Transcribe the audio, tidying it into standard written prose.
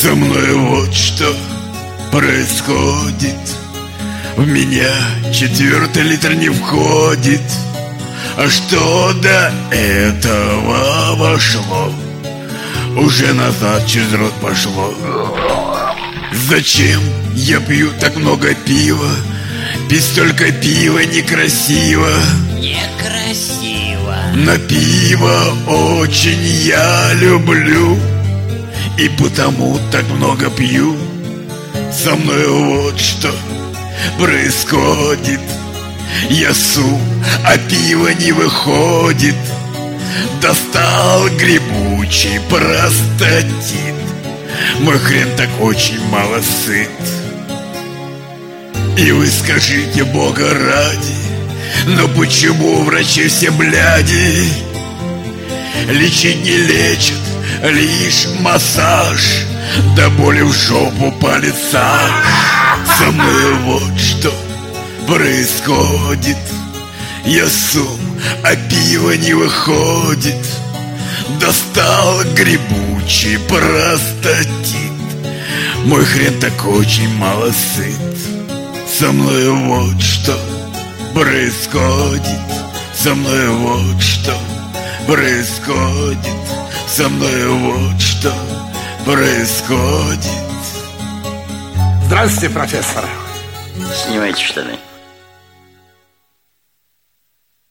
Со мной вот что происходит. В меня 4-й литр не входит. А что до этого вошло, уже назад через рот пошло. Зачем я пью так много пива? Пить столько пива некрасиво. Некрасиво. Но пиво очень я люблю, и потому так много пью. Со мной вот что происходит. Я су, а пиво не выходит. Достал грибучий простатит. Мой хрен так очень мало сыт. И вы скажите, Бога ради, но почему врачи все бляди? Лечить не лечат, лишь массаж, до боли в жопу палец. Со мной вот что происходит. Я сум, а пиво не выходит. Достал грибучий простатит. Мой хрен так очень мало сыт. Со мной вот что происходит. Со мной вот что происходит. Со мной вот что происходит. Здравствуйте, профессор. Снимайте штаны.